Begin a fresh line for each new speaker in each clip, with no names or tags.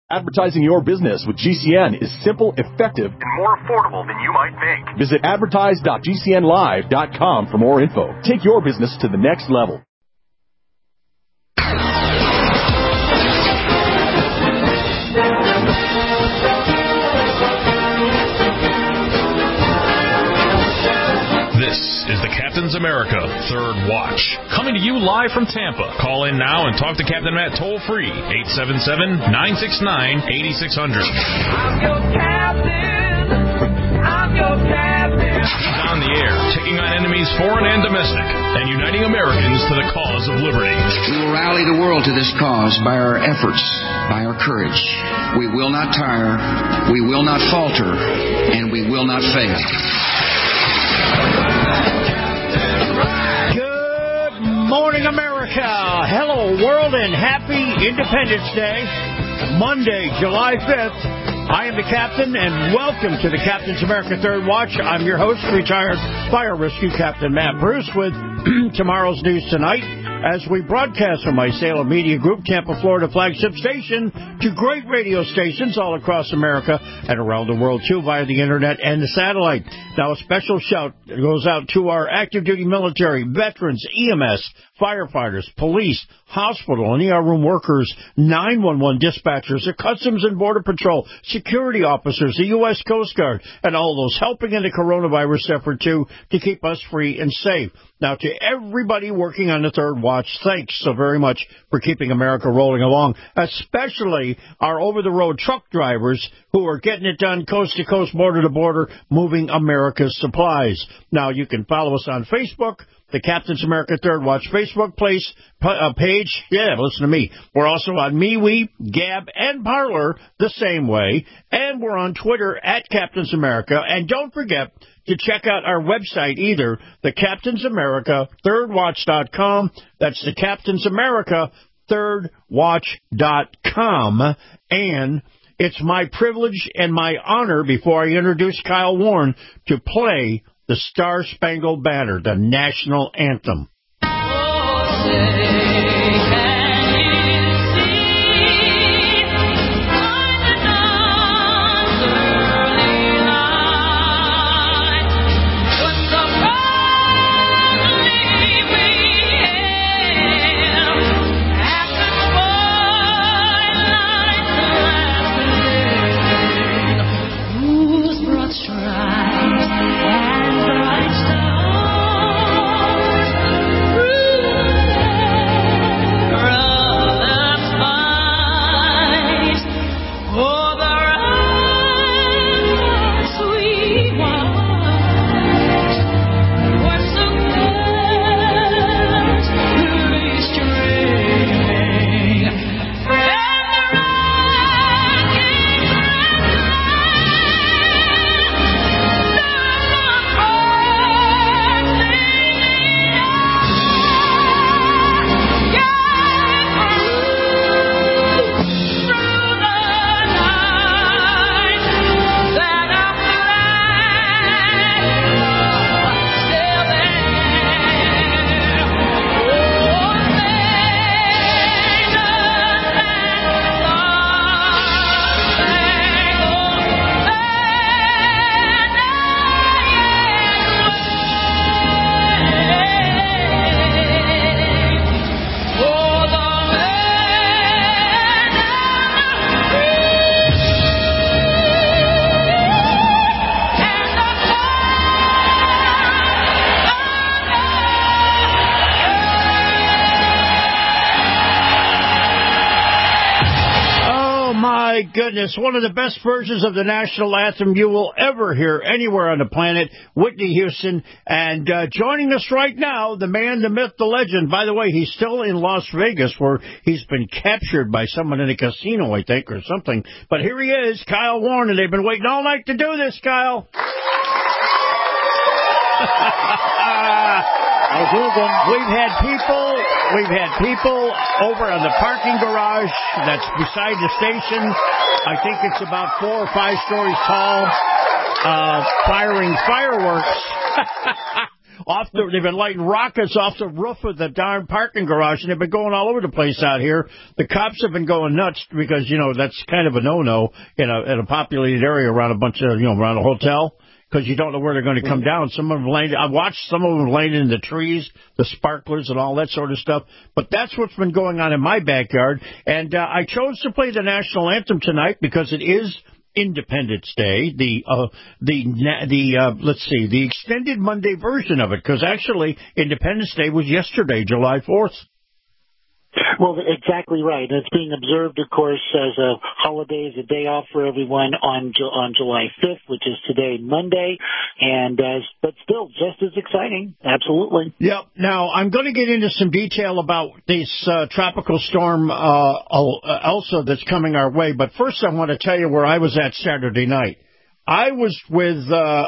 Advertising your business with GCN is simple, effective, and more affordable than you might think. Visit advertise.gcnlive.com for more info. Take your business to the next level.
This is the Captain's America Third Watch, coming to you live from Tampa. Call in now and talk to Captain Matt toll-free, 877-969-8600.
I'm your captain. I'm your captain.
He's on the air, taking on enemies foreign and domestic, and uniting Americans to the cause of liberty.
We will rally the world to this cause by our efforts, by our courage. We will not tire, we will not falter, and we will not fail.
Good morning, America. Hello, world, and happy Independence Day. Monday, July 5th. I am the captain, and welcome to the Captain's America Third Watch. I'm your host, retired Fire Rescue Captain Matt Bruce, with tomorrow's news tonight, as we broadcast from my Salem Media Group, Tampa, Florida flagship station, to great radio stations all across America and around the world, too, via the internet and the satellite. Now, a special shout goes out to our active duty military, veterans, EMS, firefighters, police, hospital and ER room workers, 911 dispatchers, the Customs and Border Patrol, security officers, the U.S. Coast Guard, and all those helping in the coronavirus effort, too, to keep us free and safe. Now, to everybody working on the Third Watch, thanks so very much for keeping America rolling along, especially our over-the-road truck drivers who are getting it done coast to coast, border to border, moving America's supplies. Now, you can follow us on Facebook, the Captain's America Third Watch Facebook page. Yeah, listen to me. We're also on MeWe, Gab, and Parler the same way. And we're on Twitter at Captain's America. And don't forget to check out our website either, the Captain's America ThirdWatch.com. That's the Captain's America ThirdWatch.com. And it's my privilege and my honor, before I introduce Kyle Warren, to play the Star-Spangled Banner, the national anthem. Goodness, one of the best versions of the national anthem you will ever hear anywhere on the planet, Whitney Houston. And joining us right now, the man, the myth, the legend. By the way, he's still in Las Vegas, where he's been captured by someone in a casino, I think, or something. But here he is, Kyle Warren, and they've been waiting all night to do this, Kyle. We've had people over on the parking garage that's beside the station. I think it's about 4 or 5 stories tall, firing fireworks They've been lighting rockets off the roof of the darn parking garage, and they've been going all over the place out here. The cops have been going nuts because, that's kind of a no-no in a populated area around a bunch of, around a hotel. Because you don't know where they're going to come down. Some of them I watched some of them laying in the trees, the sparklers and all that sort of stuff. But that's what's been going on in my backyard. And I chose to play the national anthem tonight because it is Independence Day. The extended Monday version of it. Because actually, Independence Day was yesterday, July 4th.
Well, exactly right. It's being observed, of course, as a holiday, as a day off for everyone on July 5th, which is today, Monday, but still just as exciting. Absolutely.
Yep. Now, I'm going to get into some detail about this tropical storm Elsa that's coming our way, but first I want to tell you where I was at Saturday night. I was with,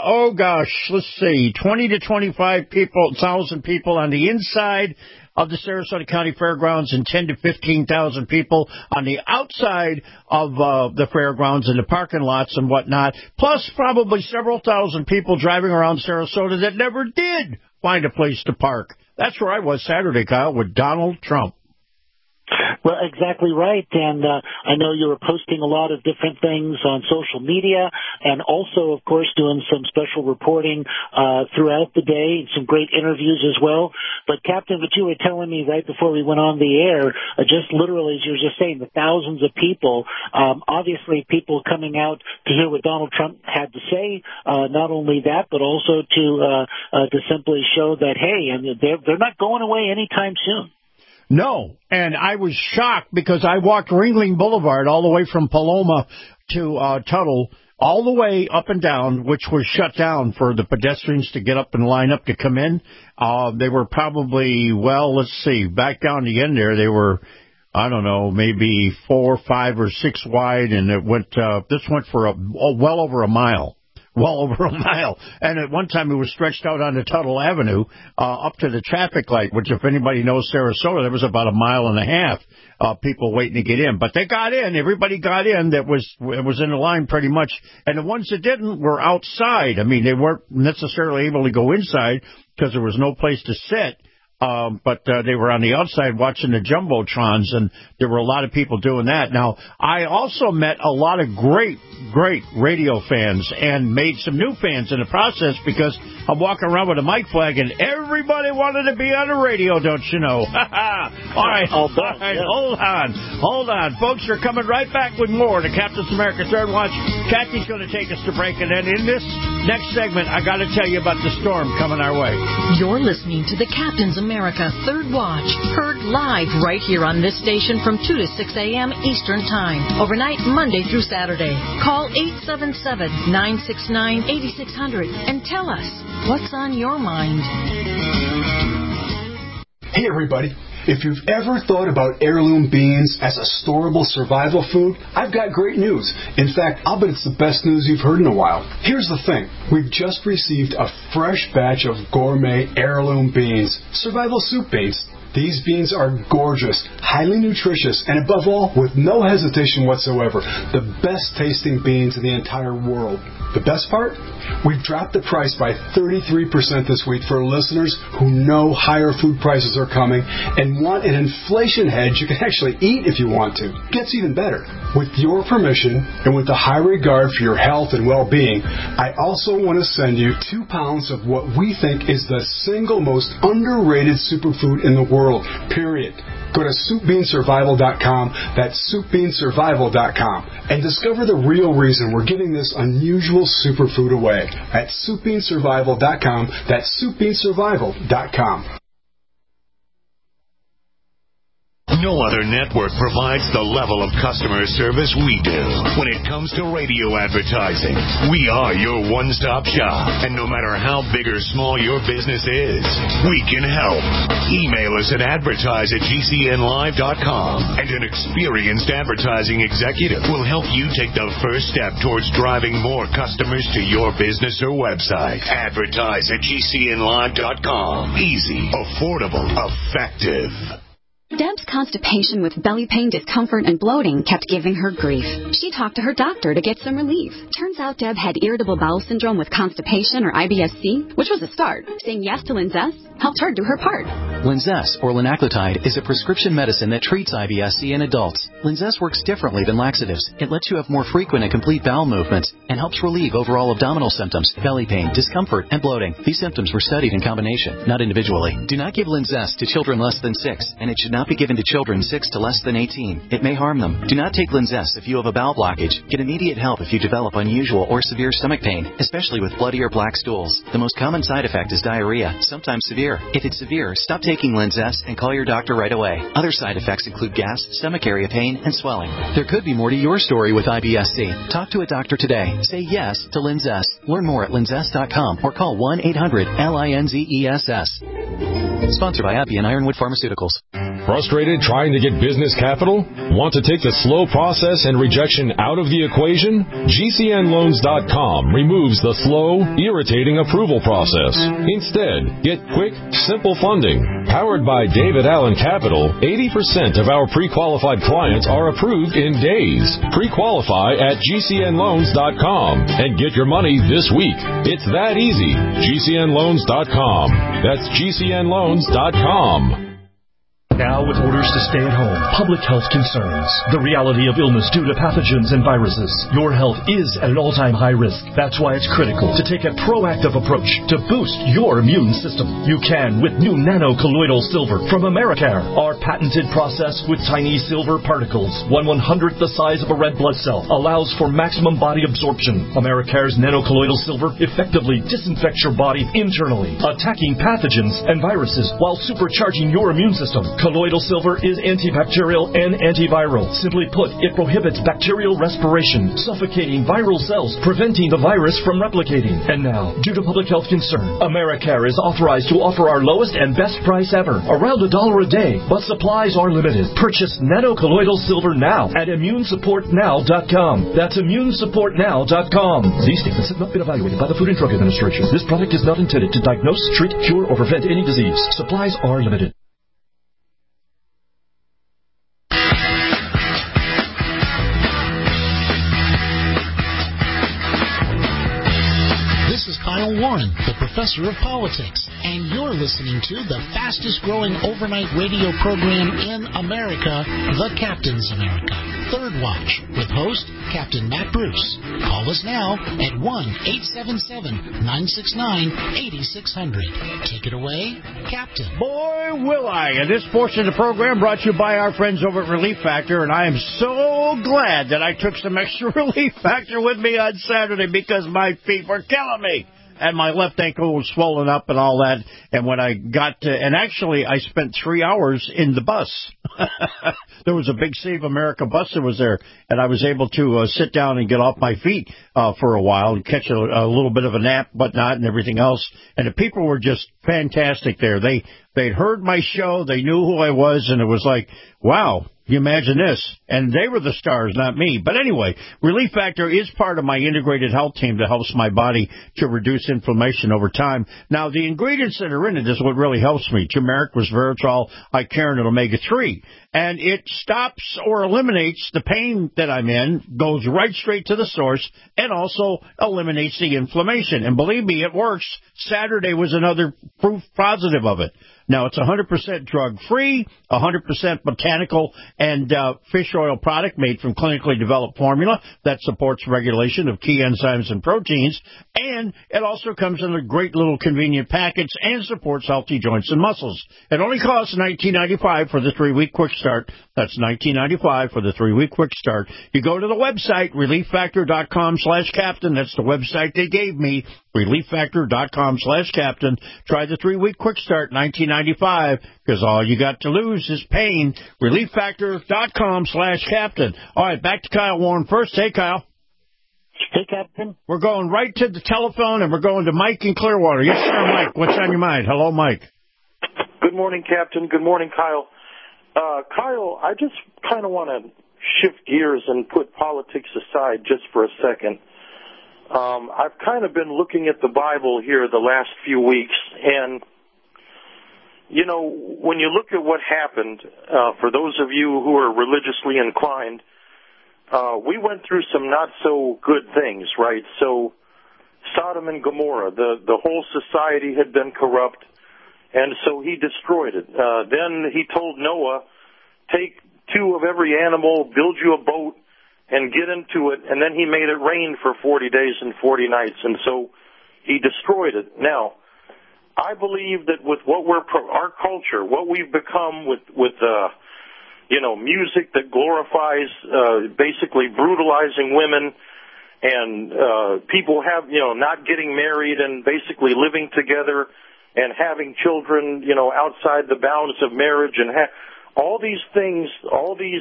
20 to 25,000 people on the inside of the Sarasota County Fairgrounds and 10 to 15,000 people on the outside of the fairgrounds and the parking lots and whatnot, plus probably several thousand people driving around Sarasota that never did find a place to park. That's where I was Saturday, Kyle, with Donald Trump.
Well, exactly right. And I know you were posting a lot of different things on social media and also, of course, doing some special reporting throughout the day, some great interviews as well. But, Captain, what you were telling me right before we went on the air, just literally, as you were just saying, the thousands of people, obviously people coming out to hear what Donald Trump had to say, not only that, but also to simply show that, hey, and they're not going away anytime soon.
No, and I was shocked because I walked Ringling Boulevard all the way from Paloma to Tuttle, all the way up and down, which was shut down for the pedestrians to get up and line up to come in. They were probably, back down the end there, they were, I don't know, maybe 4, 5, or 6 wide, and this went for well over a mile. Well over a mile. And at one time it was stretched out onto Tuttle Avenue up to the traffic light, which if anybody knows Sarasota, there was about a mile and a half people waiting to get in. But they got in. Everybody got in that was in the line pretty much. And the ones that didn't were outside. I mean, they weren't necessarily able to go inside because there was no place to sit. But they were on the outside watching the Jumbotrons, and there were a lot of people doing that. Now, I also met a lot of great radio fans and made some new fans in the process because I'm walking around with a mic flag, and everybody wanted to be on the radio, don't you know? All right, hold on. Folks, we're coming right back with more to Captain's America Third Watch. Kathy's going to take us to break, and then in this next segment, I got to tell you about the storm coming our way.
You're listening to the Captain's America Third Watch, heard live right here on this station from 2 to 6 a.m. Eastern Time, overnight Monday through Saturday. Call 877-969-8600 and tell us what's on your mind.
Hey, everybody. If you've ever thought about heirloom beans as a storable survival food, I've got great news. In fact, I'll bet it's the best news you've heard in a while. Here's the thing. We've just received a fresh batch of gourmet heirloom beans, survival soup beans. These beans are gorgeous, highly nutritious, and above all, with no hesitation whatsoever, the best tasting beans in the entire world. The best part? We've dropped the price by 33% this week for listeners who know higher food prices are coming and want an inflation hedge you can actually eat if you want to. Gets even better. With your permission and with a high regard for your health and well-being, I also want to send you 2 pounds of what we think is the single most underrated superfood in the world, period. Go to SoupBeanSurvival.com, that's SoupBeanSurvival.com, and discover the real reason we're giving this unusual superfood away at SoupBeanSurvival.com, that's SoupBeanSurvival.com.
No other network provides the level of customer service we do. When it comes to radio advertising, we are your one-stop shop. And no matter how big or small your business is, we can help. Email us at advertise@gcnlive.com, and an experienced advertising executive will help you take the first step towards driving more customers to your business or website. Advertise@gcnlive.com. Easy, affordable, effective.
Deb's constipation with belly pain, discomfort, and bloating kept giving her grief. She talked to her doctor to get some relief. Turns out Deb had irritable bowel syndrome with constipation, or IBS-C, which was a start. Saying yes to Linzess helped her do her part.
Linzess, or linaclotide, is a prescription medicine that treats IBS-C in adults. Linzess works differently than laxatives. It lets you have more frequent and complete bowel movements and helps relieve overall abdominal symptoms, belly pain, discomfort, and bloating. These symptoms were studied in combination, not individually. Do not give Linzess to children less than 6, and it should not be given to children 6 to less than 18. It may harm them. Do not take Linzess if you have a bowel blockage. Get immediate help if you develop unusual or severe stomach pain, especially with bloody or black stools. The most common side effect is diarrhea, sometimes severe. If it's severe, stop taking Linzess and call your doctor right away. Other side effects include gas, stomach area pain, and swelling. There could be more to your story with IBS-C. Talk to a doctor today. Say yes to Linzess. Learn more at linzess.com or call 1-800-LINZESS. Sponsored by AbbVie and Ironwood Pharmaceuticals.
Frustrated trying to get business capital? Want to take the slow process and rejection out of the equation? GCNLoans.com removes the slow, irritating approval process. Instead, get quick, simple funding. Powered by David Allen Capital, 80% of our pre-qualified clients are approved in days. Pre-qualify at GCNLoans.com and get your money this week. It's that easy. GCNLoans.com. That's GCNLoans.com.
Now with orders to stay at home, public health concerns, the reality of illness due to pathogens and viruses, your health is at an all-time high risk. That's why it's critical to take a proactive approach to boost your immune system. You can with new nano-colloidal silver from Americare. Our patented process with tiny silver particles, 1/100th the size of a red blood cell, allows for maximum body absorption. Americare's nano-colloidal silver effectively disinfects your body internally, attacking pathogens and viruses while supercharging your immune system. Colloidal silver is antibacterial and antiviral. Simply put, it prohibits bacterial respiration, suffocating viral cells, preventing the virus from replicating. And now, due to public health concern, Americare is authorized to offer our lowest and best price ever, around $1 a day, but supplies are limited. Purchase nano-colloidal silver now at ImmuneSupportNow.com. That's ImmuneSupportNow.com. These statements have not been evaluated by the Food and Drug Administration. This product is not intended to diagnose, treat, cure, or prevent any disease. Supplies are limited.
Kyle Warren, the professor of politics, and you're listening to the fastest growing overnight radio program in America, The Captain's America, Third Watch, with host Captain Matt Bruce. Call us now at 1-877-969-8600. Take it away, Captain.
Boy, will I. And this portion of the program brought to you by our friends over at Relief Factor, and I am so glad that I took some extra Relief Factor with me on Saturday because my feet were killing me. And my left ankle was swollen up and all that. And when I got to, and actually I spent 3 hours in the bus. There was a big Save America bus that was there, and I was able to sit down and get off my feet for a while and catch a little bit of a nap, whatnot, and everything else. And the people were just fantastic there. They'd heard my show, they knew who I was, and it was like, wow. You imagine this, and they were the stars, not me. But anyway, Relief Factor is part of my integrated health team that helps my body to reduce inflammation over time. Now, the ingredients that are in it is what really helps me. Turmeric, resveratrol, Icariin, and omega-3. And it stops or eliminates the pain that I'm in, goes right straight to the source, and also eliminates the inflammation. And believe me, it works. Saturday was another proof positive of it. Now, it's 100% drug-free, 100% botanical and fish oil product made from clinically developed formula that supports regulation of key enzymes and proteins, and it also comes in a great little convenient package and supports healthy joints and muscles. It only costs $19.95 for the 3-week quick start. That's $19.95 for the 3-week quick start. You go to the website, ReliefFactor.com/captain. That's the website they gave me, ReliefFactor.com/captain. Try the 3-week quick start, $19.95, because all you got to lose is pain. ReliefFactor.com/captain. All right, back to Kyle Warren first. Hey, Kyle.
Hey, Captain.
We're going right to the telephone, and we're going to Mike in Clearwater. Yes, sir, Mike. What's on your mind? Hello, Mike.
Good morning, Captain. Good morning, Kyle. Kyle, I just kind of want to shift gears and put politics aside just for a second. I've kind of been looking at the Bible here the last few weeks, and you know, when you look at what happened, for those of you who are religiously inclined, we went through some not so good things, right? So Sodom and Gomorrah, the whole society had been corrupt, and so he destroyed it. Then he told Noah, take 2 of every animal, build you a boat, and get into it, and then he made it rain for 40 days and 40 nights, and so he destroyed it. Now, I believe that with what our culture, what we've become with you know, music that glorifies basically brutalizing women, and people have, you know, not getting married and basically living together and having children, you know, outside the bounds of marriage, and all these things, all these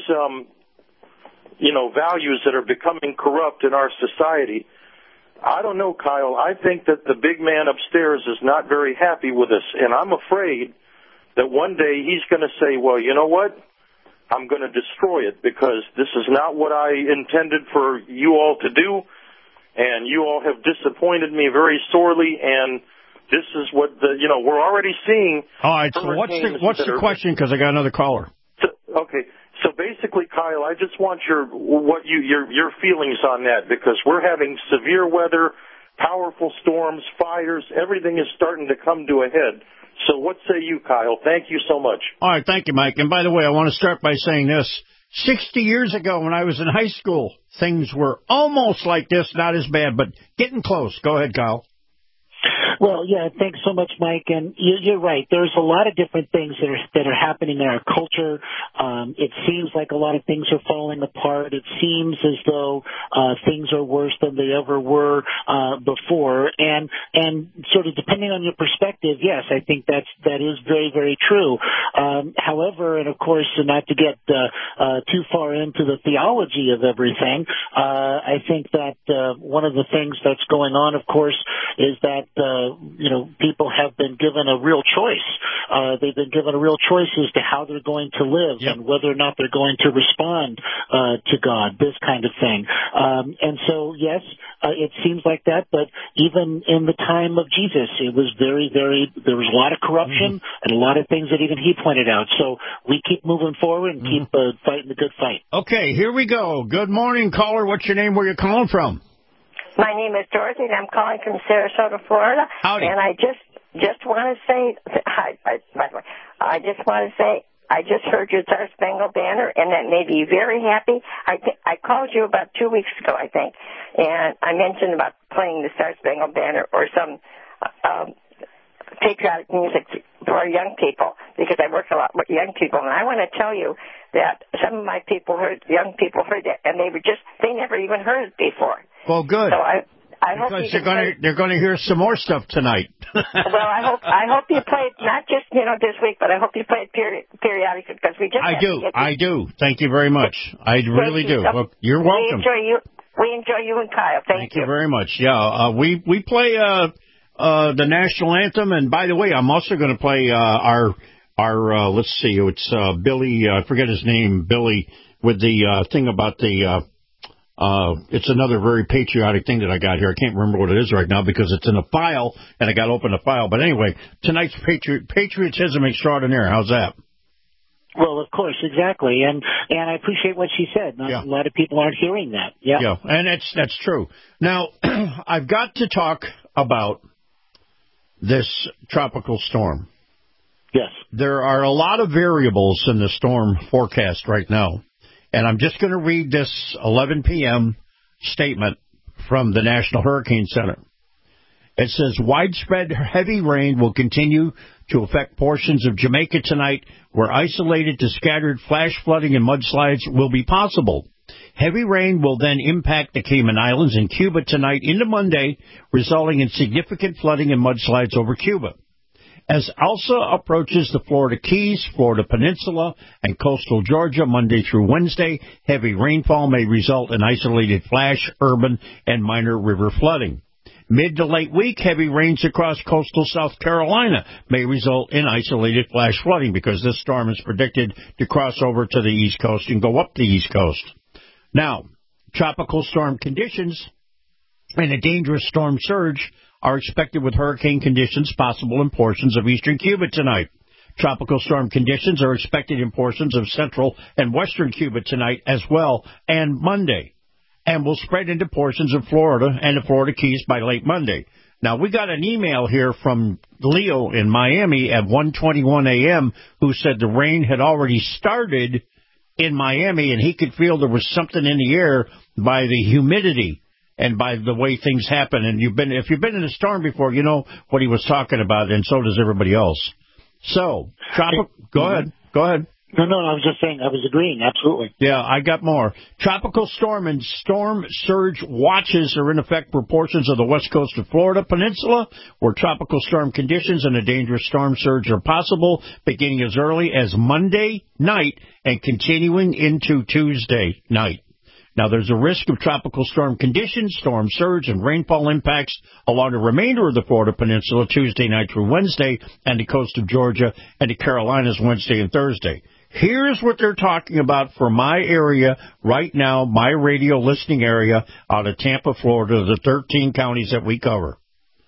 you know, values that are becoming corrupt in our society. I don't know, Kyle. I think that the big man upstairs is not very happy with us, and I'm afraid that one day he's going to say, well, you know what? I'm going to destroy it because this is not what I intended for you all to do, and you all have disappointed me very sorely, and this is what you know, we're already seeing.
All right, so what's the question? Because I got another caller.
Okay. So basically, Kyle, I just want your feelings on that, because we're having severe weather, powerful storms, fires. Everything is starting to come to a head. So what say you, Kyle? Thank you so much.
All right, thank you, Mike. And by the way, I want to start by saying this. 60 years ago when I was in high school, things were almost like this, not as bad, but getting close. Go ahead, Kyle.
Well, yeah, thanks so much, Mike. And you're right. There's a lot of different things that are happening in our culture. It seems like a lot of things are falling apart. It seems as though things are worse than they ever were before. And sort of depending on your perspective, yes, I think that is very, very true. However, and of course, not to get too far into the theology of everything, I think that one of the things that's going on, of course, is that you know, people have been given a real choice. They've been given a real choice as to how they're going to live and whether or not they're going to respond to God, this kind of thing. And so, yes, it seems like that, but even in the time of Jesus, it was very, very, there was a lot of corruption and a lot of things that even he pointed out. So we keep moving forward and keep fighting the good fight.
Okay, here we go. Good morning, caller. What's your name? Where you calling from?
My name is Dorothy, and I'm calling from Sarasota, Florida.
Howdy.
And I just want to say, by the way, I just want to say, I just heard your Star Spangled Banner, and that made me very happy. I called you about 2 weeks ago, I think, and I mentioned about playing the Star Spangled Banner or some patriotic music for young people, because I work a lot with young people, and I want to tell you that some of my young people heard that, and they never even heard it before.
Well, good.
So I hope
they're going to hear some more stuff tonight.
Well, I hope you play it not just this week, but I hope you play it periodically, because we just.
I do. Thank you very much. I really do. Well, you're welcome.
We enjoy you and Kyle. Thank you.
Thank you very much. Yeah, we play the national anthem, and by the way, I'm also going to play our let's see, it's Billy. I forget his name. Billy with the thing about the. It's another very patriotic thing that I got here. I can't remember what it is right now because it's in a file, and I got to open the file. But anyway, tonight's patriotism extraordinaire. How's that?
Well, of course, exactly, and I appreciate what she said. A lot of people aren't hearing that. Yeah,
and that's true. Now, I've got to talk about this tropical storm.
Yes,
there are a lot of variables in the storm forecast right now. And I'm just going to read this 11 p.m. statement from the National Hurricane Center. It says, widespread heavy rain will continue to affect portions of Jamaica tonight, where isolated to scattered flash flooding and mudslides will be possible. Heavy rain will then impact the Cayman Islands and Cuba tonight into Monday, resulting in significant flooding and mudslides over Cuba. As Elsa approaches the Florida Keys, Florida Peninsula, and coastal Georgia Monday through Wednesday, heavy rainfall may result in isolated flash, urban, and minor river flooding. Mid to late week, heavy rains across coastal South Carolina may result in isolated flash flooding because this storm is predicted to cross over to the East Coast and go up the East Coast. Now, tropical storm conditions and a dangerous storm surge are expected with hurricane conditions possible in portions of eastern Cuba tonight. Tropical storm conditions are expected in portions of central and western Cuba tonight as well, and Monday, and will spread into portions of Florida and the Florida Keys by late Monday. Now, we got an email here from Leo in Miami at 1:21 a.m. who said the rain had already started in Miami, and he could feel there was something in the air by the humidity and by the way things happen. And if you've been in a storm before, you know what he was talking about, and so does everybody else. So, go ahead.
No, I was just saying, I was agreeing, absolutely.
Yeah, I got more. Tropical storm and storm surge watches are in effect for portions of the west coast of Florida Peninsula, where tropical storm conditions and a dangerous storm surge are possible, beginning as early as Monday night and continuing into Tuesday night. Now, there's a risk of tropical storm conditions, storm surge, and rainfall impacts along the remainder of the Florida Peninsula Tuesday night through Wednesday, and the coast of Georgia and the Carolinas Wednesday and Thursday. Here's what they're talking about for my area right now, my radio listening area out of Tampa, Florida, the 13 counties that we cover.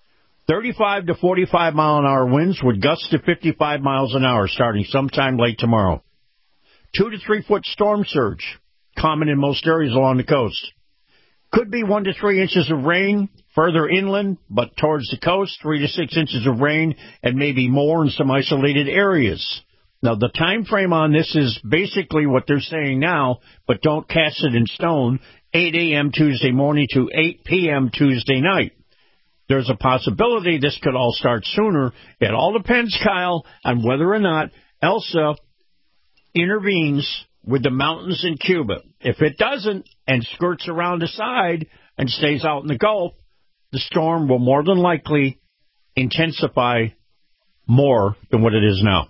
35 to 45 mile an hour winds with gusts to 55 miles an hour starting sometime late tomorrow. 2 to 3 foot storm surge, common in most areas along the coast. Could be 1 to 3 inches of rain further inland, but towards the coast, 3 to 6 inches of rain and maybe more in some isolated areas. Now, the time frame on this is basically what they're saying now, but don't cast it in stone, 8 a.m. Tuesday morning to 8 p.m. Tuesday night. There's a possibility this could all start sooner. It all depends, Kyle, on whether or not Elsa intervenes with the mountains in Cuba. If it doesn't and skirts around the side and stays out in the Gulf, the storm will more than likely intensify more than what it is now.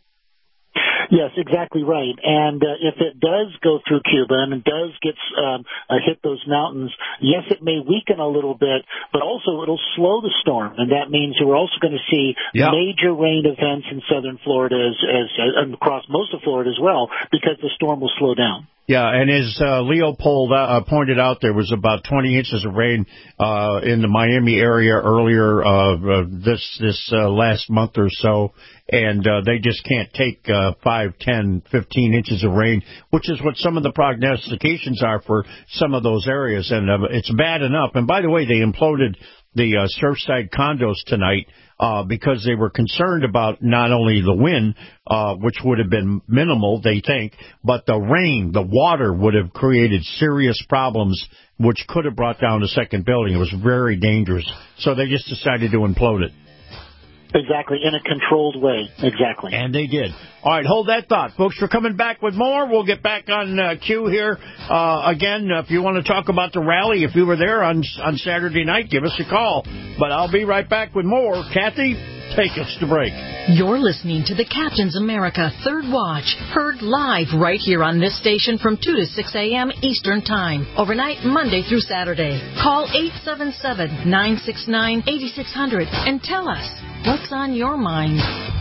Yes, exactly right. And if it does go through Cuba and it does hit those mountains, yes, it may weaken a little bit, but also it'll slow the storm. And that means we're also going to see major rain events in southern Florida and across most of Florida as well, because the storm will slow down.
Yeah, and as Leo pointed out, there was about 20 inches of rain in the Miami area earlier this last month or so, and they just can't take 5, 10, 15 inches of rain, which is what some of the prognostications are for some of those areas, and it's bad enough. And by the way, they imploded the Surfside condos tonight because they were concerned about not only the wind, which would have been minimal, they think, but the rain, the water would have created serious problems, which could have brought down the second building. It was very dangerous. So they just decided to implode it.
Exactly, in a controlled way. Exactly.
And they did. All right, hold that thought. Folks, we're coming back with more. We'll get back on cue here. Again, if you want to talk about the rally, if you were there on Saturday night, give us a call. But I'll be right back with more. Kathy, take us to break.
You're listening to the Captain's America Third Watch, heard live right here on this station from 2 to 6 a.m. Eastern Time, overnight Monday through Saturday. Call 877-969-8600 and tell us what's on your mind.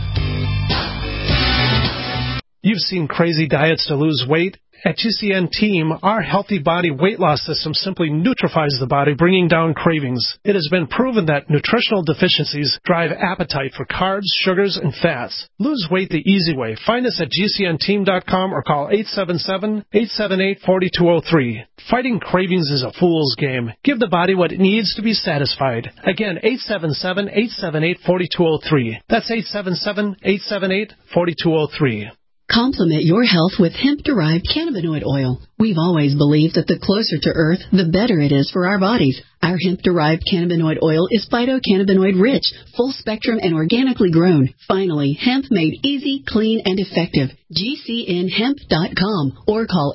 You've seen crazy diets to lose weight. At GCN Team, our Healthy Body Weight Loss System simply neutralizes the body, bringing down cravings. It has been proven that nutritional deficiencies drive appetite for carbs, sugars, and fats. Lose weight the easy way. Find us at GCNteam.com or call 877-878-4203. Fighting cravings is a fool's game. Give the body what it needs to be satisfied. Again, 877-878-4203. That's 877-878-4203.
Complement your health with hemp-derived cannabinoid oil. We've always believed that the closer to Earth, the better it is for our bodies. Our hemp-derived cannabinoid oil is phytocannabinoid-rich, full-spectrum, and organically grown. Finally, hemp made easy, clean, and effective. GCNhemp.com or call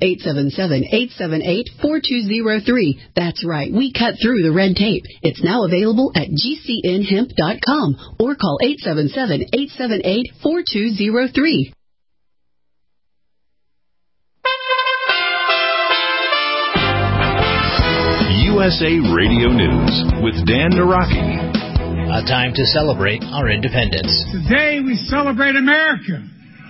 877-878-4203. That's right, we cut through the red tape. It's now available at GCNhemp.com or call 877-878-4203.
USA Radio News with Dan Naraki.
A time to celebrate our independence.
Today we celebrate America.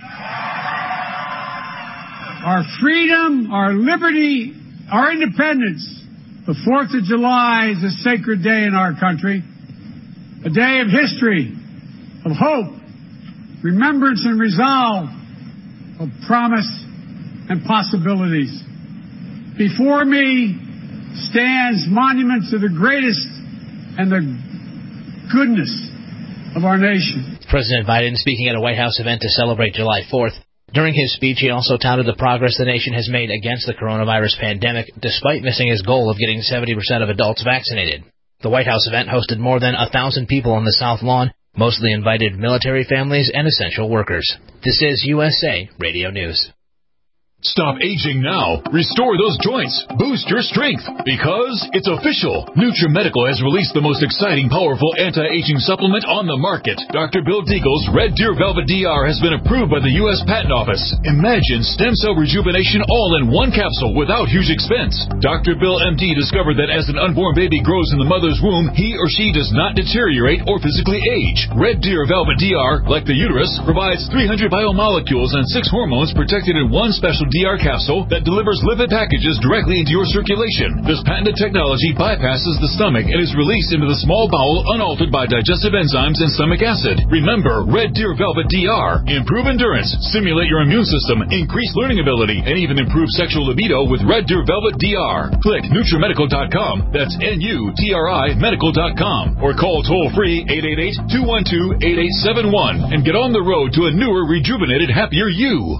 Our freedom, our liberty, our independence. The 4th of July is a sacred day in our country. A day of history, of hope, remembrance and resolve of promise and possibilities. Before me stands monument to the greatest and the goodness of our nation.
President Biden speaking at a White House event to celebrate July 4th. During his speech, he also touted the progress the nation has made against the coronavirus pandemic, despite missing his goal of getting 70% of adults vaccinated. The White House event hosted more than 1,000 people on the South Lawn, mostly invited military families and essential workers. This is USA Radio News.
Stop aging now. Restore those joints. Boost your strength. Because it's official. NutriMedical has released the most exciting, powerful anti-aging supplement on the market. Dr. Bill Deagle's Red Deer Velvet DR has been approved by the U.S. Patent Office. Imagine stem cell rejuvenation all in one capsule without huge expense. Dr. Bill MD discovered that as an unborn baby grows in the mother's womb, he or she does not deteriorate or physically age. Red Deer Velvet DR, like the uterus, provides 300 biomolecules and 6 hormones protected in one special DR capsule that delivers lipid packages directly into your circulation. This patented technology bypasses the stomach and is released into the small bowel unaltered by digestive enzymes and stomach acid. Remember, Red Deer Velvet DR. Improve endurance, stimulate your immune system, increase learning ability, and even improve sexual libido with Red Deer Velvet DR. Click NutriMedical.com. That's NUTRI Medical.com. Or call toll-free 888-212-8871 and get on the road to a newer, rejuvenated, happier you.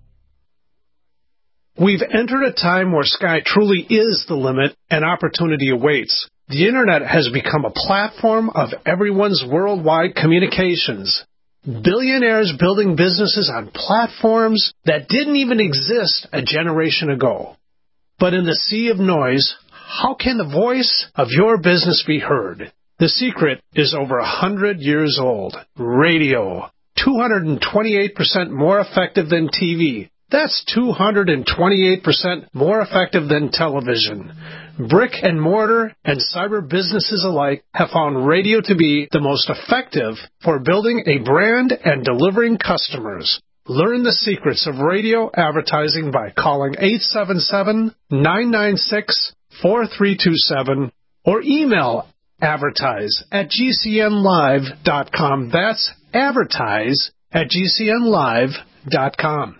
We've entered a time where sky truly is the limit and opportunity awaits. The Internet has become a platform of everyone's worldwide communications. Billionaires building businesses on platforms that didn't even exist a generation ago. But in the sea of noise, how can the voice of your business be heard? The secret is over 100 years old. Radio. 228% more effective than TV. That's 228% more effective than television. Brick and mortar and cyber businesses alike have found radio to be the most effective for building a brand and delivering customers. Learn the secrets of radio advertising by calling 877-996-4327 or email advertise@gcnlive.com. That's advertise@gcnlive.com.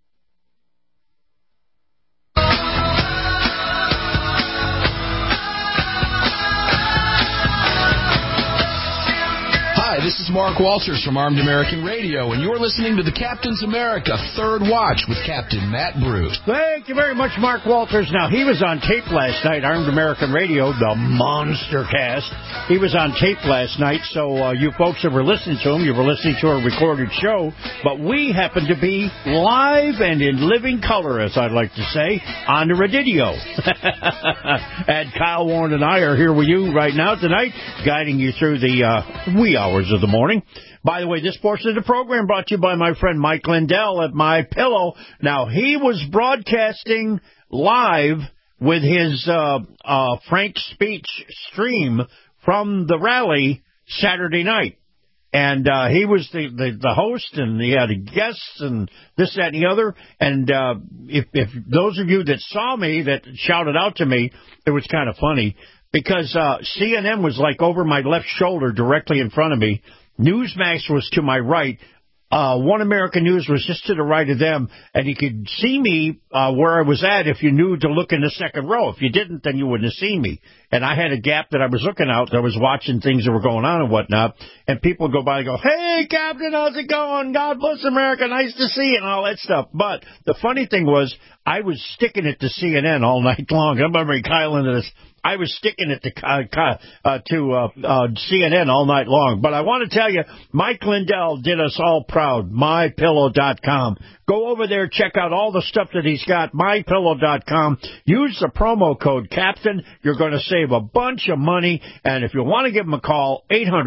This is Mark Walters from Armed American Radio, and you're listening to the Captain's America Third Watch with Captain Matt Brute.
Thank you very much, Mark Walters. Now, he was on tape last night, Armed American Radio, the Monster Cast. He was on tape last night, so you folks that were listening to him, you were listening to a recorded show, but we happen to be live and in living color, as I'd like to say, on the radio. And Kyle Warren and I are here with you right now tonight, guiding you through the wee hours of the morning. By the way, this portion of the program brought to you by my friend Mike Lindell at My Pillow. Now, he was broadcasting live with his Frank speech stream from the rally Saturday night. And he was the host, and he had guests and this, that, and the other. And if those of you that saw me, that shouted out to me, it was kind of funny. Because CNN was like over my left shoulder directly in front of me. Newsmax was to my right. One American News was just to the right of them. And you could see me where I was at if you knew to look in the second row. If you didn't, then you wouldn't have seen me. And I had a gap that I was looking out. I was watching things that were going on and whatnot. And people would go by and go, "Hey, Captain, how's it going? God bless America. Nice to see you," and all that stuff. But the funny thing was, I was sticking it to CNN all night long. I remember Kyle into this. I was sticking it to CNN all night long. But I want to tell you, Mike Lindell did us all proud. MyPillow.com. Go over there, check out all the stuff that he's got. MyPillow.com. Use the promo code Captain. You're going to save a bunch of money. And if you want to give him a call,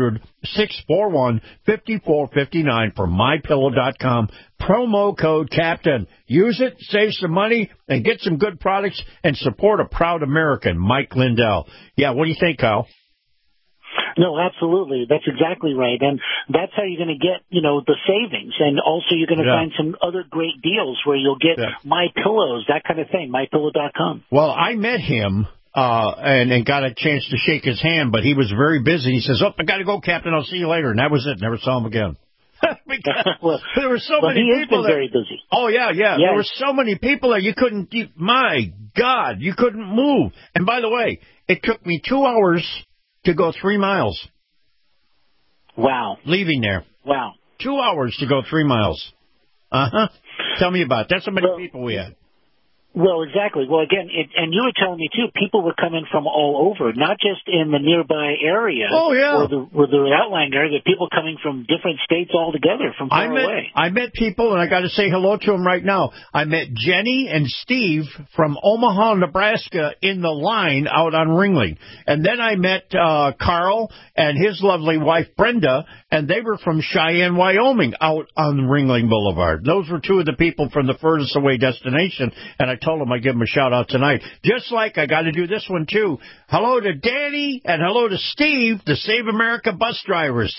800-641-5459 for MyPillow.com. Promo code Captain. Use it, save some money, and get some good products, and support a proud American, Mike Lindell. Yeah, what do you think, Kyle?
No, absolutely. That's exactly right. And that's how you're going to get, the savings. And also you're going to find some other great deals where you'll get My Pillows, that kind of thing, MyPillow.com.
Well, I met him and got a chance to shake his hand, but he was very busy. He says, "Oh, I got to go, Captain. I'll see you later." And that was it. Never saw him again. Because there were so many
he
people
has been
there.
very busy.
Oh, yeah. There were so many people there, my God, you couldn't move. And by the way, it took me 2 hours to go 3 miles.
Wow.
Leaving there.
Wow.
2 hours to go 3 miles. Uh-huh. Tell me about it. That's how many people we had.
Well, exactly. Well, again, and you were telling me, too, people were coming from all over, not just in the nearby area.
Oh, yeah.
Or the outlying area, but people coming from different states altogether from far away.
I met people, and I got to say hello to them right now. I met Jenny and Steve from Omaha, Nebraska in the line out on Ringling. And then I met Carl and his lovely wife, Brenda, and they were from Cheyenne, Wyoming, out on Ringling Boulevard. Those were two of the people from the furthest away destination, and I told them I'd give them a shout-out tonight. Just like I got to do this one, too. Hello to Danny and hello to Steve, the Save America bus drivers.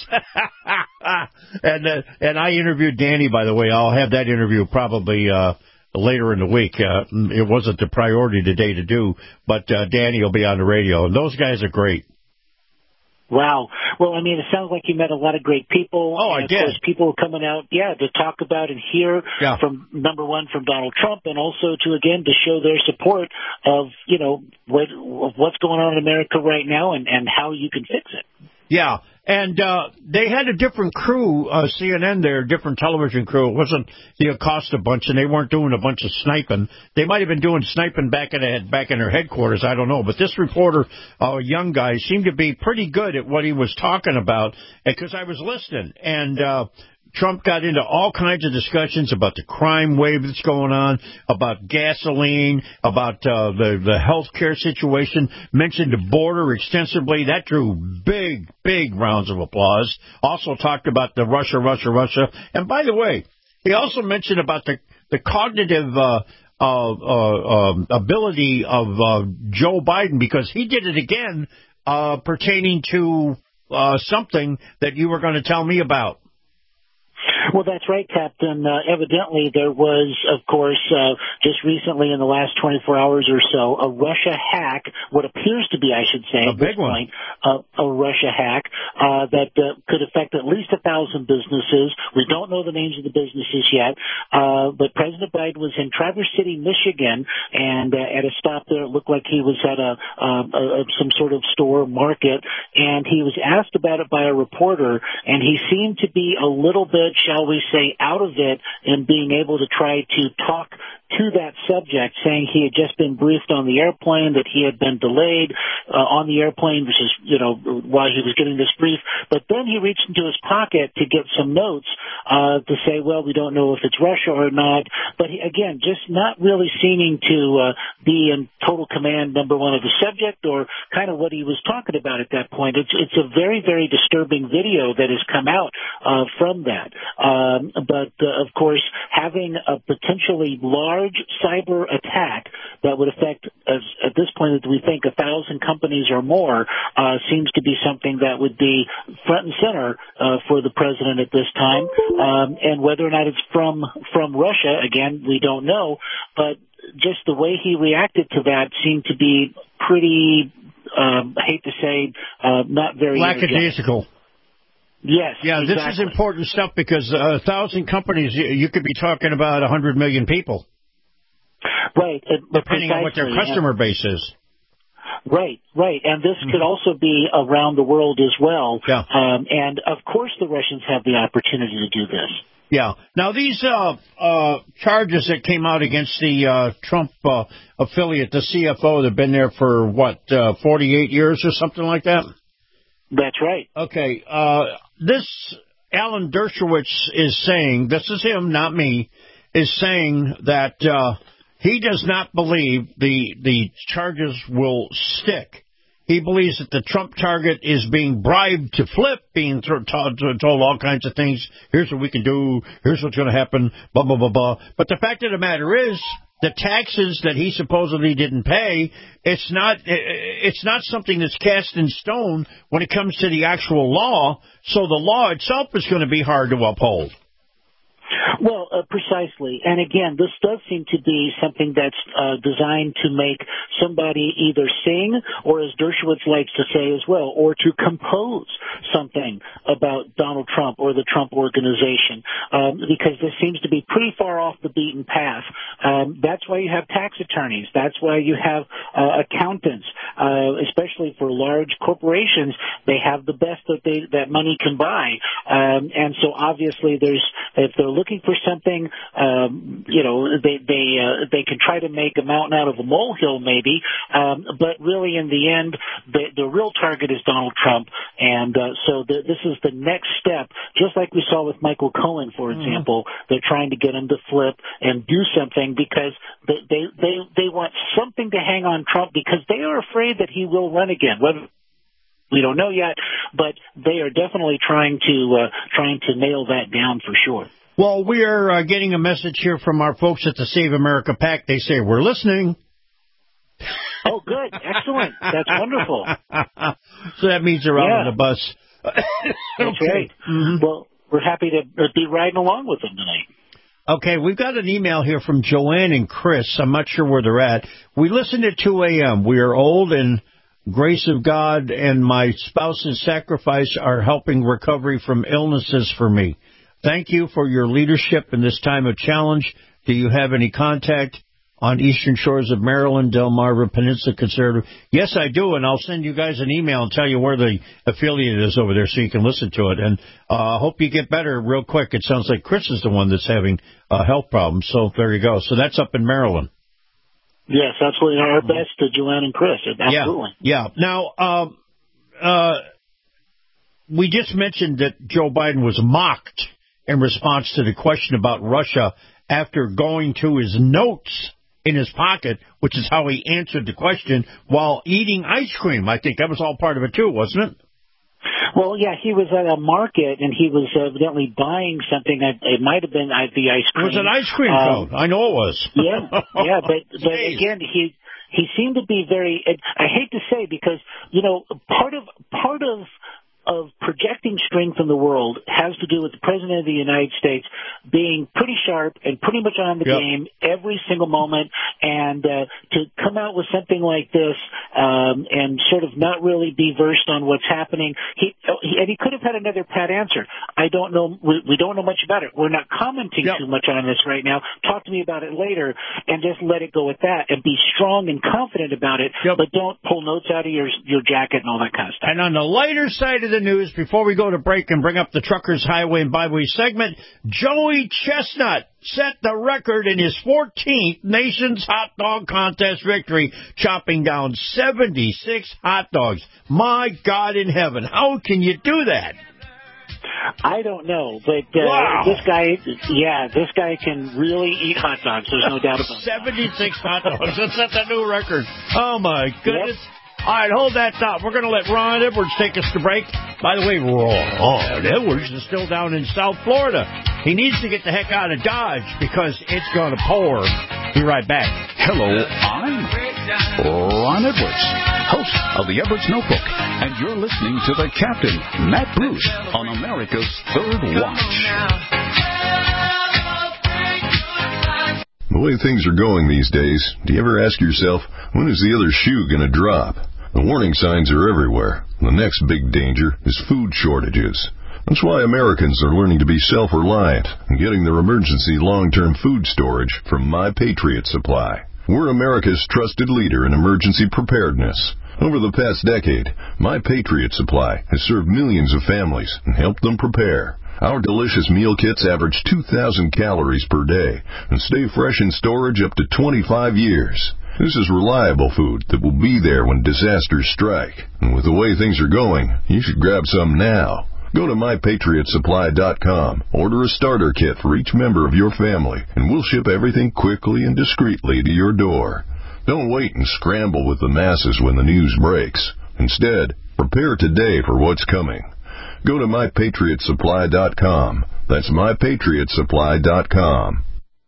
And I interviewed Danny, by the way. I'll have that interview probably later in the week. It wasn't the priority today to do, but Danny will be on the radio. And those guys are great.
Wow. Well, I mean, it sounds like you met a lot of great people.
Oh, I did.
Of course, people were coming out, to talk about and hear from, number one, from Donald Trump, and also to show their support of, what's going on in America right now and how you can fix it.
Yeah. And they had a different crew, CNN there, different television crew. It wasn't the Acosta bunch, and they weren't doing a bunch of sniping. They might have been doing sniping back in their headquarters. I don't know. But this reporter, young guy, seemed to be pretty good at what he was talking about, because I was listening. And Trump got into all kinds of discussions about the crime wave that's going on, about gasoline, about the health care situation, mentioned the border extensively. That drew big rounds of applause. Also talked about the Russia. And by the way, he also mentioned about the cognitive ability of Joe Biden, because he did it again pertaining to something that you were going to tell me about.
Well, that's right, Captain. Evidently, there was, of course, just recently in the last 24 hours or so, a Russia hack, what appears to be, I should say,
a big one,
a Russia hack that could affect at least 1,000 businesses. We don't know the names of the businesses yet, but President Biden was in Traverse City, Michigan, and at a stop there, it looked like he was at some sort of store market, and he was asked about it by a reporter, and he seemed to be a little bit, shall we say, out of it in being able to try to talk to that subject, saying he had just been briefed on the airplane, that he had been delayed on the airplane, which is, while he was getting this brief. But then he reached into his pocket to get some notes to say, well, we don't know if it's Russia or not. But again, just not really seeming to be in total command, number one, of the subject or kind of what he was talking about at that point. It's a very, very disturbing video that has come out from that. But of course, having a potentially large cyber attack that would affect, at this point, we think 1,000 companies or more, seems to be something that would be front and center for the president at this time. And whether or not it's from Russia, again, we don't know. But just the way he reacted to that seemed to be pretty, I hate to say, not very
lackadaisical.
Yes.
Yeah,
exactly.
This is important stuff, because 1,000 companies, you could be talking about 100 million people.
Right.
Depending on what their customer base is.
Right. And this could also be around the world as well.
Yeah.
And, of course, the Russians have the opportunity to do this.
Yeah. Now, these charges that came out against the Trump affiliate, the CFO, they've been there for, 48 years or something like that?
That's right.
Okay. This Alan Dershowitz is saying, this is him, not me, is saying that he does not believe the charges will stick. He believes that the Trump target is being bribed to flip, being told all kinds of things. Here's what we can do. Here's what's going to happen, blah, blah, blah, blah. But the fact of the matter is, the taxes that he supposedly didn't pay, it's not something that's cast in stone when it comes to the actual law. So the law itself is going to be hard to uphold.
Well, precisely. And again, this does seem to be something that's designed to make somebody either sing, or as Dershowitz likes to say as well, or to compose something about Donald Trump or the Trump organization, because this seems to be pretty far off the beaten path. That's why you have tax attorneys. That's why you have accountants, especially for large corporations. They have the best that money can buy. And so obviously if they're looking for something, they can try to make a mountain out of a molehill maybe, but really in the end, the real target is Donald Trump. And so this is the next step, just like we saw with Michael Cohen, for example. They're trying to get him to flip and do something because they want something to hang on Trump, because they are afraid that he will run again. Whether we don't know yet, but they are definitely trying to nail that down for sure.
Well, we are getting a message here from our folks at the Save America PAC. They say, we're listening.
Oh, good. Excellent. That's wonderful.
So that means they're out on the bus.
That's right. Mm-hmm. Well, we're happy to be riding along with them tonight.
Okay, we've got an email here from Joanne and Chris. I'm not sure where they're at. We listened at 2 a.m. We are old, and grace of God and my spouse's sacrifice are helping recovery from illnesses for me. Thank you for your leadership in this time of challenge. Do you have any contact on Eastern Shores of Maryland, Delmarva Peninsula Conservative? Yes, I do, and I'll send you guys an email and tell you where the affiliate is over there so you can listen to it. And I hope you get better real quick. It sounds like Chris is the one that's having health problems, so there you go. So that's up in Maryland.
Yes, absolutely. Our best to Joanne and Chris. Absolutely.
Yeah. Now, we just mentioned that Joe Biden was mocked in response to the question about Russia after going to his notes in his pocket, which is how he answered the question, while eating ice cream. I think that was all part of it, too, wasn't it?
Well, yeah, he was at a market, and he was evidently buying something. It might have been the ice cream.
It was an ice cream cone. I know it was.
Yeah, but again, he seemed to be very. I hate to say, because part of projecting strength in the world has to do with the President of the United States being pretty sharp and pretty much on the game every single moment, and to come out with something like this and sort of not really be versed on what's happening. He could have had another pat answer. I don't know. We don't know much about it. We're not commenting too much on this right now. Talk to me about it later, and just let it go at that, and be strong and confident about it, but don't pull notes out of your jacket and all that kind of stuff.
And on the lighter side of the news, before we go to break and bring up the Truckers, Highway, and Byway segment, Joey Chestnut set the record in his 14th Nation's Hot Dog Contest victory, chopping down 76 hot dogs. My God in heaven, how can you do that?
I don't know, but this guy can really eat hot dogs. There's no doubt about it.
76 hot dogs. Let's set that new record. Oh, my goodness. Yep. All right, hold that thought. We're going to let Ron Edwards take us to break. By the way, Ron Edwards is still down in South Florida. He needs to get the heck out of Dodge because it's going to pour. Be right back.
Hello, I'm Ron Edwards, host of the Edwards Notebook, and you're listening to the Captain, Matt Bruce, on America's Third Watch.
The way things are going these days, do you ever ask yourself, when is the other shoe going to drop? The warning signs are everywhere. The next big danger is food shortages. That's why Americans are learning to be self-reliant and getting their emergency long-term food storage from My Patriot Supply. We're America's trusted leader in emergency preparedness. Over the past decade, My Patriot Supply has served millions of families and helped them prepare. Our delicious meal kits average 2,000 calories per day and stay fresh in storage up to 25 years. This is reliable food that will be there when disasters strike. And with the way things are going, you should grab some now. Go to MyPatriotSupply.com, order a starter kit for each member of your family, and we'll ship everything quickly and discreetly to your door. Don't wait and scramble with the masses when the news breaks. Instead, prepare today for what's coming. Go to MyPatriotSupply.com. That's MyPatriotSupply.com.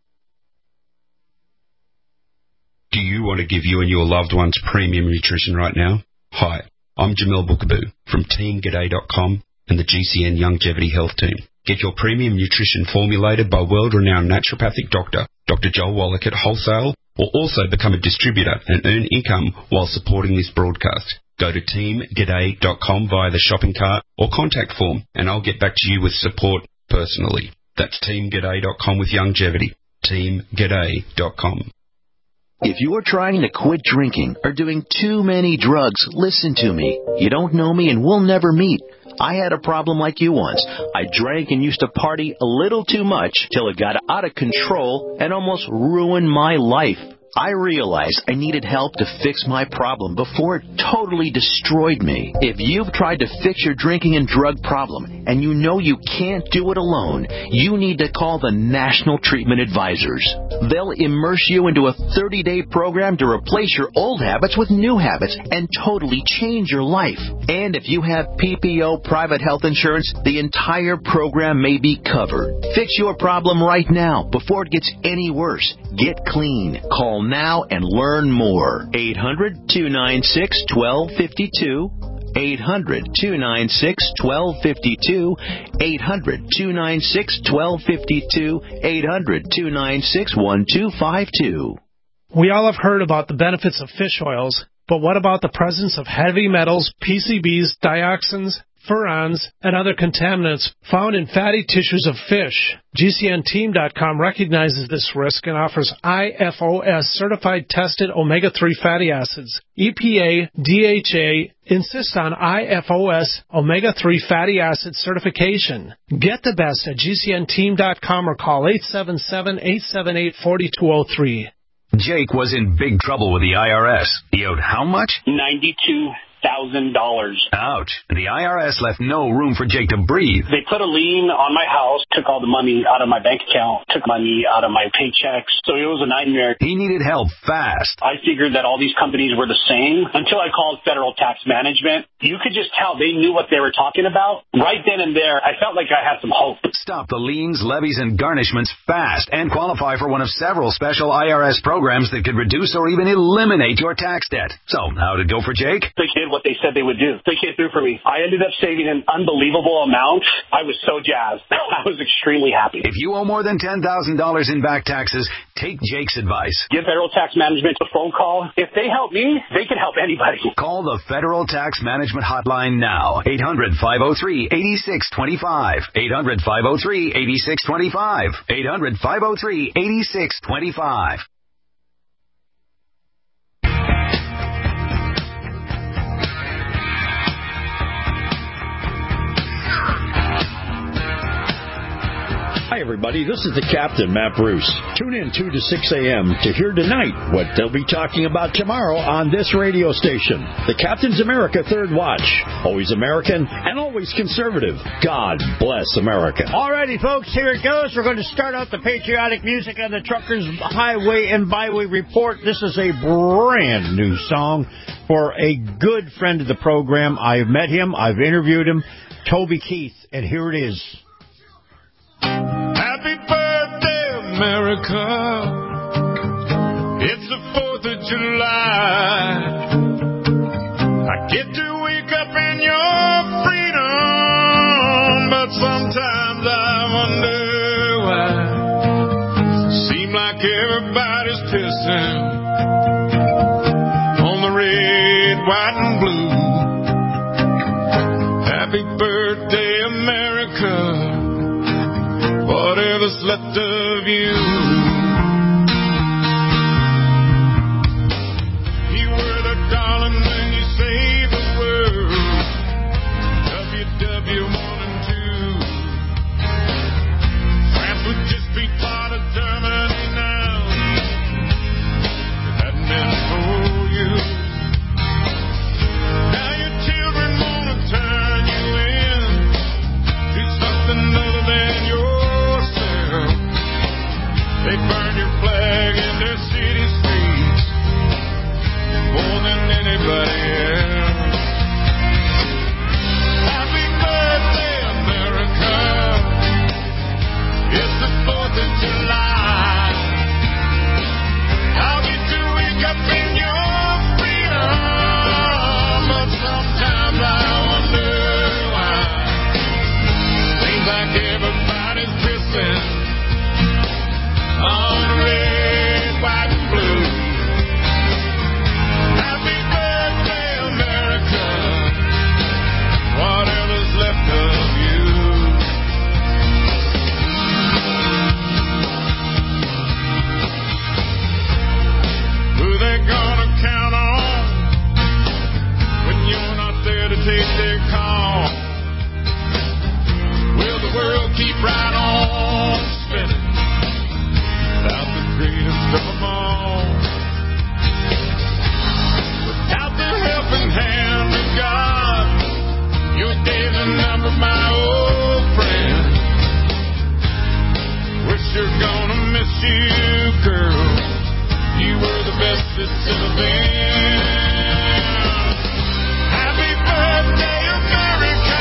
Do you want to give you and your loved ones premium nutrition right now? Hi, I'm Jamil Bookaboo from TeamGaday.com, and the GCN Longevity Health Team. Get your premium nutrition formulated by world-renowned naturopathic doctor, Dr. Joel Wallach at Wholesale, or also become a distributor and earn income while supporting this broadcast. Go to teamg'day.com via the shopping cart or contact form, and I'll get back to you with support personally. That's teamg'day.com with longevity. teamg'day.com.
If you are trying to quit drinking or doing too many drugs, listen to me. You don't know me and we'll never meet. I had a problem like you once. I drank and used to party a little too much till it got out of control and almost ruined my life. I realized I needed help to fix my problem before it totally destroyed me. If you've tried to fix your drinking and drug problem and you know you can't do it alone, you need to call the National Treatment Advisors. They'll immerse you into a 30-day program to replace your old habits with new habits and totally change your life. And if you have PPO private health insurance, the entire program may be covered. Fix your problem right now before it gets any worse. Get clean. Call now and learn more. 800-296-1252. 800-296-1252. 800-296-1252. 800-296-1252.
We all have heard about the benefits of fish oils, but what about the presence of heavy metals, PCBs, dioxins, furans, and other contaminants found in fatty tissues of fish? GCNteam.com recognizes this risk and offers IFOS certified tested omega-3 fatty acids. EPA, DHA insist on IFOS omega-3 fatty acid certification. Get the best at GCNteam.com or call 877-878-4203.
Jake was in big trouble with the IRS. He owed how much?
$92,000.
Ouch. The IRS left no room for Jake to breathe.
They put a lien on my house, took all the money out of my bank account, took money out of my paychecks. So it was a nightmare.
He needed help fast.
I figured that all these companies were the same until I called Federal Tax Management. You could just tell they knew what they were talking about. Right then and there, I felt like I had some hope.
Stop the liens, levies, and garnishments fast and qualify for one of several special IRS programs that could reduce or even eliminate your tax debt. So, how'd it go for Jake?
They did what they said they would do. They came through for me. I ended up saving an unbelievable amount. I was so jazzed. I was extremely happy.
If you owe more than $10,000 in back taxes, take Jake's advice.
Give Federal Tax Management a phone call. If they help me, they can help anybody.
Call the Federal Tax Management Hotline now. 800-503-8625. 800-503-8625. 800-503-8625.
Hi, everybody. This is the Captain, Matt Bruce. Tune in 2 to 6 a.m. to hear tonight what they'll be talking about tomorrow on this radio station. The Captain's America Third Watch. Always American and always conservative. God bless America.
All righty, folks. Here it goes. We're going to start out the patriotic music on the Truckers Highway and Byway Report. This is a brand new song for a good friend of the program. I've met him. I've interviewed him. Toby Keith. And here it is.
Happy birthday, America. It's the 4th of July. I get to wake up in your freedom, but sometimes I wonder why. Seem like everybody's pissing on the red, white, and blue. Happy birthday, America. Whatever's left of you. You were the darling when you saved the world. WW1 and 2. France would just be part of Germany now. If it hadn't been for you. Now your children want to turn you in to something other than your. get their call. Will the world keep right on spinning without the greatest of them all? Without the helping hand of God, your days are numbered, my old friend. We're sure gonna miss you, girl. You were the best that's ever been. Happy birthday, America.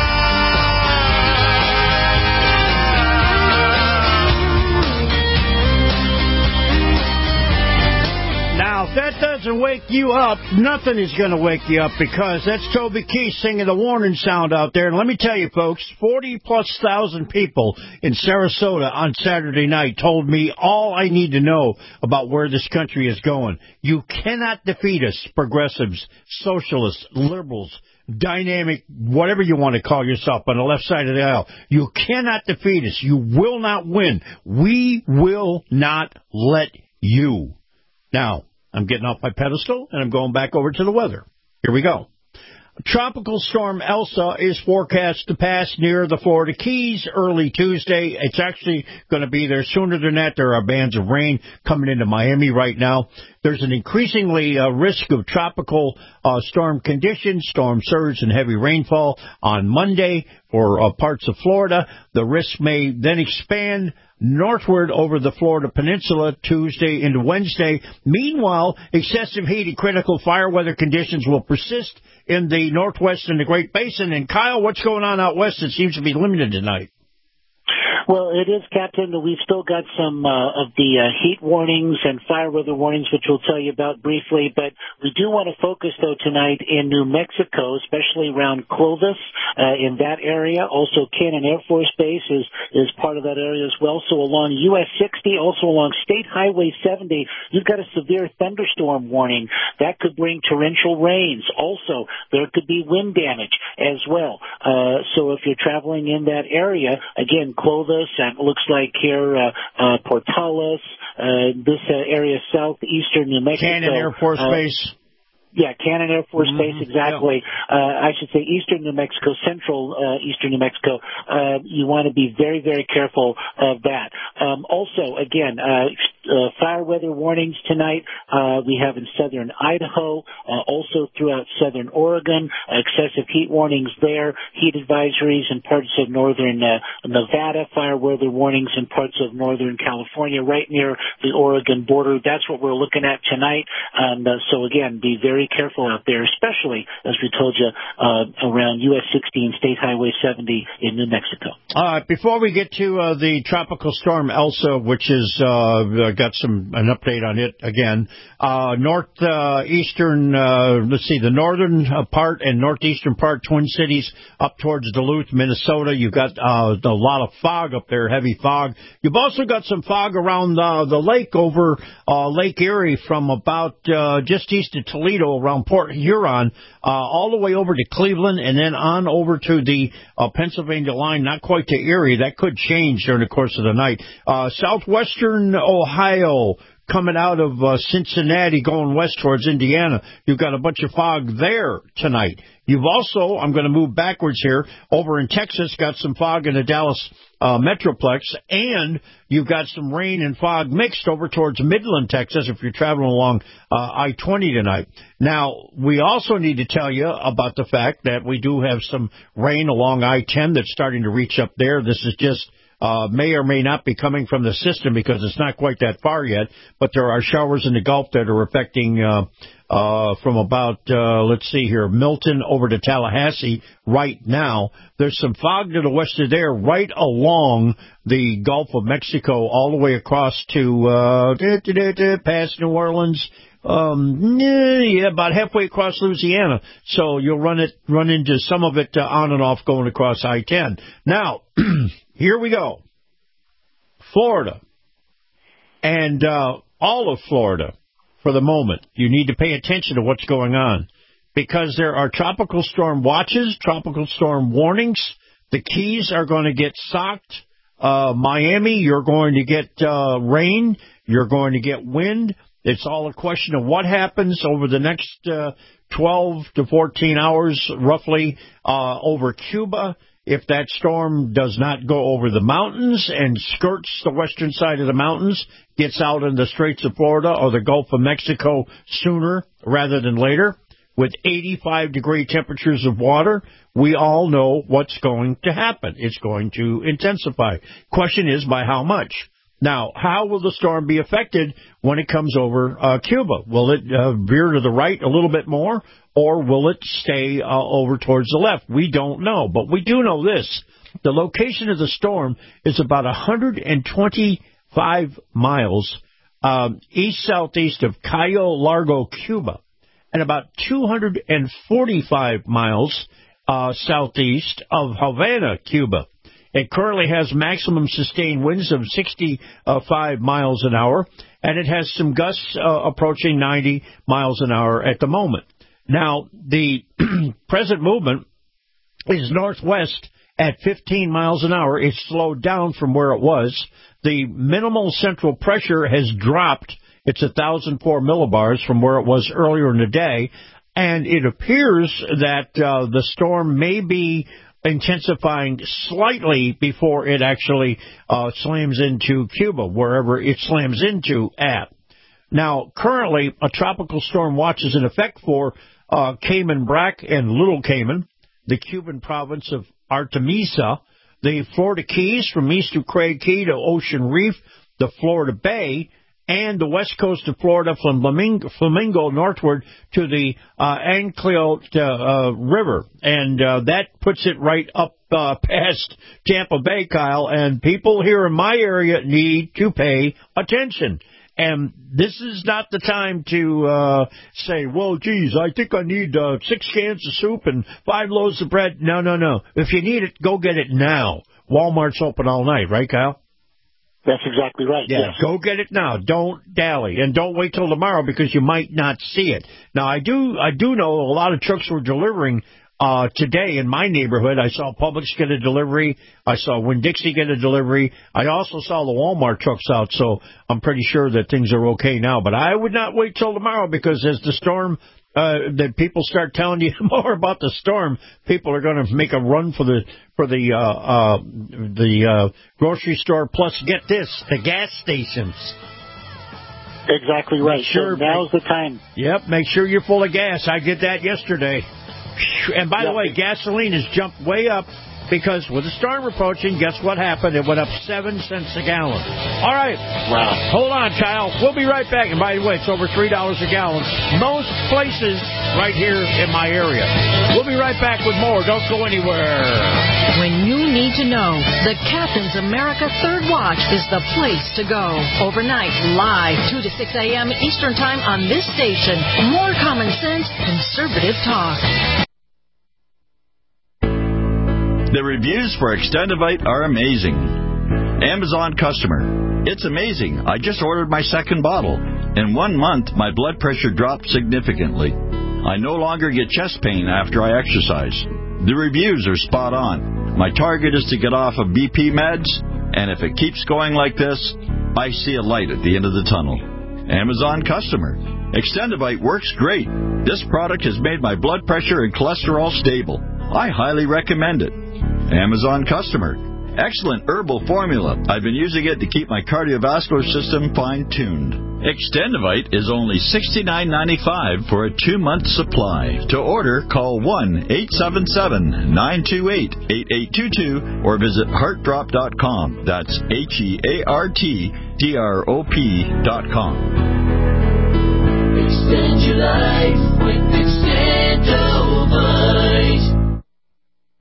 Now, if that doesn't wake you up, nothing is going to wake you up, because that's Toby Keith singing the warning sound out there. And let me tell you, folks, 40,000+ people in Sarasota on Saturday night told me all I need to know about where this country is going. You cannot defeat us, progressives, socialists, liberals, dynamic, whatever you want to call yourself on the left side of the aisle. You cannot defeat us. You will not win. We will not let you. Now, I'm getting off my pedestal, and I'm going back over to the weather. Here we go. Tropical storm Elsa is forecast to pass near the Florida Keys early Tuesday. It's actually going to be there sooner than that. There are bands of rain coming into Miami right now. There's an increasingly risk of tropical storm conditions, storm surge, and heavy rainfall on Monday for parts of Florida. The risk may then expand northward over the Florida Peninsula Tuesday into Wednesday. Meanwhile, excessive heat and critical fire weather conditions will persist in the Northwest and the Great Basin. And, Kyle, what's going on out west? It seems to be limited tonight.
Well, it is, Captain. We've still got some of the heat warnings and fire weather warnings, which we'll tell you about briefly. But we do want to focus, though, tonight in New Mexico, especially around Clovis, in that area. Also, Cannon Air Force Base is part of that area as well. So along US 60, also along State Highway 70, you've got a severe thunderstorm warning. That could bring torrential rains. Also, there could be wind damage as well. So if you're traveling in that area, again, Clovis, and it looks like here Portales, this area southeastern New Mexico.
Cannon Air Force Base.
Yeah, Cannon Air Force Base, exactly. Yeah. I should say eastern New Mexico, central eastern New Mexico. You want to be very, very careful of that. Also, again, fire weather warnings tonight we have in southern Idaho, also throughout southern Oregon, excessive heat warnings there, heat advisories in parts of northern Nevada, fire weather warnings in parts of northern California, right near the Oregon border. That's what we're looking at tonight. So, again, be very careful out there, especially, as we told you, around US 60 and State Highway 70 in New Mexico.
All right, before we get to the tropical storm Elsa, which is got an update on it again, northeastern, the northern part and northeastern part, Twin Cities, up towards Duluth, Minnesota. You've got a lot of fog up there, heavy fog. You've also got some fog around the lake over Lake Erie from about just east of Toledo, around Port Huron, all the way over to Cleveland, and then on over to the Pennsylvania line, not quite to Erie. That could change during the course of the night. Southwestern Ohio, coming out of Cincinnati, going west towards Indiana. You've got a bunch of fog there tonight. You've also, I'm going to move backwards here, over in Texas, got some fog in the Dallas Metroplex, and you've got some rain and fog mixed over towards Midland, Texas, if you're traveling along I-20 tonight. Now, we also need to tell you about the fact that we do have some rain along I-10 that's starting to reach up there. This is just may or may not be coming from the system because it's not quite that far yet, but there are showers in the Gulf that are affecting from about, Milton over to Tallahassee right now. There's some fog to the west of there, right along the Gulf of Mexico, all the way across to past New Orleans. About halfway across Louisiana. So you'll run into some of it on and off going across I-10. Now, here we go. Florida. And all of Florida, for the moment, you need to pay attention to what's going on, because there are tropical storm watches, tropical storm warnings. The Keys are going to get socked. Miami, you're going to get rain. You're going to get wind. It's all a question of what happens over the next 12 to 14 hours, roughly, over Cuba. If that storm does not go over the mountains and skirts the western side of the mountains, gets out in the Straits of Florida or the Gulf of Mexico sooner rather than later, with 85-degree temperatures of water, we all know what's going to happen. It's going to intensify. Question is, by how much? Now, how will the storm be affected when it comes over Cuba? Will it veer to the right a little bit more, or will it stay over towards the left? We don't know, but we do know this. The location of the storm is about 125 miles east-southeast of Cayo Largo, Cuba, and about 245 miles southeast of Havana, Cuba. It currently has maximum sustained winds of 65 miles an hour, and it has some gusts approaching 90 miles an hour at the moment. Now, the present movement is northwest at 15 miles an hour. It's slowed down from where it was. The minimal central pressure has dropped. It's 1,004 millibars from where it was earlier in the day, and it appears that the storm may be intensifying slightly before it actually slams into Cuba, wherever it slams into at. Now, currently, a tropical storm watch is in effect for Cayman Brac and Little Cayman, the Cuban province of Artemisa, the Florida Keys from east of Craig Key to Ocean Reef, the Florida Bay, and the west coast of Florida from Flamingo northward to the Anclote River. And that puts it right up past Tampa Bay, Kyle, and people here in my area need to pay attention. And this is not the time to say, well, geez, I think I need 6 cans of soup and 5 loaves of bread. No, no, no. If you need it, go get it now. Walmart's open all night, right, Kyle?
That's exactly right.
Yeah, yes. Go get it now. Don't dally, and don't wait till tomorrow because you might not see it. Now, I do know a lot of trucks were delivering today in my neighborhood. I saw Publix get a delivery. I saw Winn-Dixie get a delivery. I also saw the Walmart trucks out, so I'm pretty sure that things are okay now. But I would not wait till tomorrow because as the storm that people start telling you more about the storm, people are going to make a run for the grocery store. Plus, get this, the gas stations.
Exactly right. Sure, now's the time.
Yep, make sure you're full of gas. I did that yesterday. And by the way, gasoline has jumped way up because with the storm approaching, guess what happened? It went up 7 cents a gallon. All right.
Wow.
Hold on, Kyle. We'll be right back. And by the way, it's over $3 a gallon. Most places right here in my area. We'll be right back with more. Don't go anywhere.
When you need to know, the Captain's America Third Watch is the place to go. Overnight, live, 2 to 6 a.m. Eastern Time on this station. More common sense, conservative talk.
The reviews for Extendivite are amazing. Amazon customer. It's amazing. I just ordered my second bottle. In 1 month, my blood pressure dropped significantly. I no longer get chest pain after I exercise. The reviews are spot on. My target is to get off of BP meds, and if it keeps going like this, I see a light at the end of the tunnel. Amazon customer. Extendivite works great. This product has made my blood pressure and cholesterol stable. I highly recommend it. Amazon customer. Excellent herbal formula. I've been using it to keep my cardiovascular system fine-tuned. Extendivite is only $69.95 for a 2-month supply. To order, call 1-877-928-8822 or visit heartdrop.com. That's HEARTDROP.com.
Extend your life with